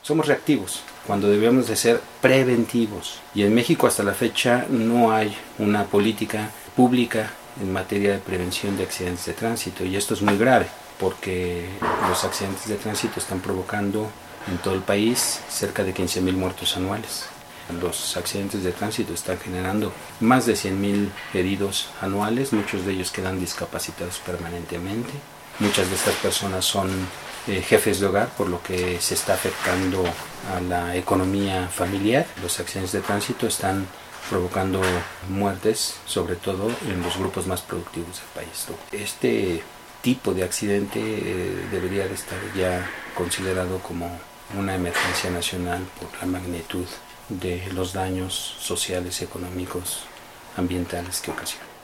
Somos reactivos cuando debemos de ser preventivos. Y en México hasta la fecha no hay una política pública en materia de prevención de accidentes de tránsito, y esto es muy grave porque los accidentes de tránsito están provocando en todo el país cerca de 15,000 muertos anuales. Los accidentes de tránsito están generando más de 100,000 heridos anuales, muchos de ellos quedan discapacitados permanentemente. Muchas de estas personas son jefes de hogar, por lo que se está afectando a la economía familiar. Los accidentes de tránsito están provocando muertes, sobre todo en los grupos más productivos del país. Este tipo de accidente debería de estar ya considerado como una emergencia nacional por la magnitud de los daños sociales, económicos, ambientales que ocasiona.